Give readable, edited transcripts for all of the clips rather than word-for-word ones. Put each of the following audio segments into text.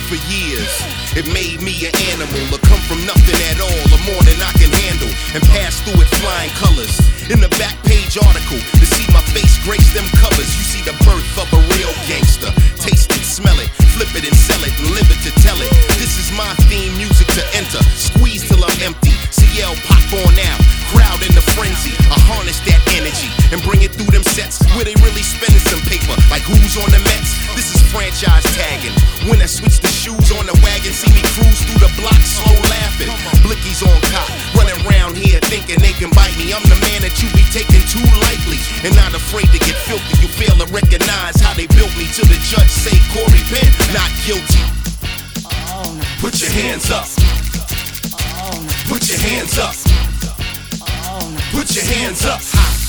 for years. It made me an animal, to come from nothing at all, or more than I can handle, and pass through it flying colors. In the back page article, to see my face grace them covers, you see the birth of a real gangster. Taste it, smell it, flip it and sell it, and live it to tell it. This is my theme music to enter, squeeze till I'm empty. CL pop on out, crowd in the frenzy. I harness that energy and bring it through them sets where they really spending some paper, like who's on the Mets. This is franchise tagging. When I switch the shoes on the wagon, see me cruise through the block slow laughing. Blickies on cop, running around here thinking they can bite me. I'm the man that you be taking too lightly, and not afraid to get filthy. You fail to recognize how they built me till the judge say Corey Penn not guilty. Put your hands up. Put your hands up. Put your hands up.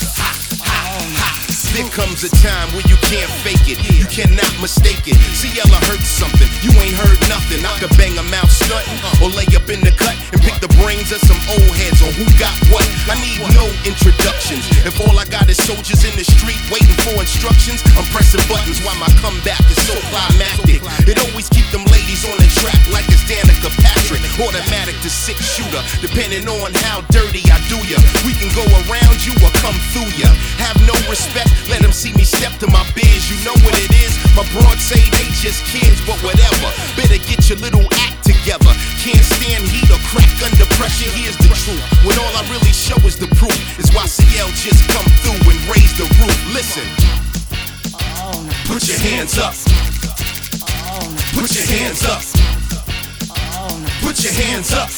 There comes a time when you can't fake it, you cannot mistake it. CL heard something, you ain't heard nothing. I could bang 'em out stunting, or lay up in the cut and pick the brains of some old heads on who got what. I need no introductions. If all I got is soldiers in the street waiting for instructions, I'm pressing buttons while my comeback is so climactic. It always keep them ladies on the track like it's Danica Patrick. Automatic to 6-shooter, depending on how dirty I do ya. We can go around you or come through ya. Have no respect, let them see me step to my biz. You know what it is, my broads say they just kids, but whatever. Better get your little act together. Can't stand heat or crack under pressure, here's the truth. When all I really show is the proof, is why CL just come through and raise the roof. Listen, put your hands up. Put your hands up. Put your hands up.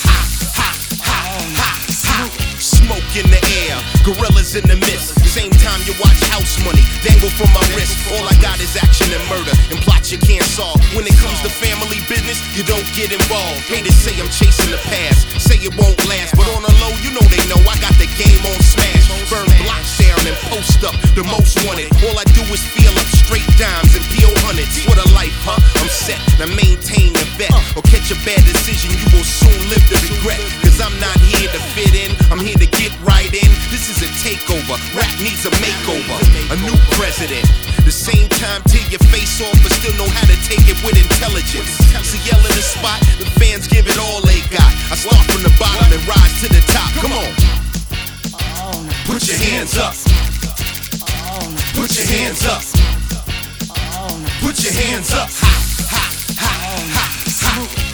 Smoke in the air, gorillas in the mist. Same time you watch House Money dangle from my wrist. All I got is action and murder, and plots you can't solve. When it comes to family business, you don't get involved. Haters say I'm chasing the past, say it won't last, but on the low, you know they know I got the game on smash. Burn blocks down and post up, the most wanted. All I do is feel up straight dimes and peel hundreds. What a life, huh? I'm set, now maintain the vet, or catch a bad decision, you will soon live the regret. Cause I'm not here to fit in, I'm here to get right in. This is a takeover, rap needs a makeover. A new president, the same time tear your face off, but still know how to take it with intelligence. CL in the spot, the fans give it all they got. I start from the bottom and rise to the top, come on. Put your hands up. Put your hands up. Put your hands up. Ha, ha, ha, ha, ha.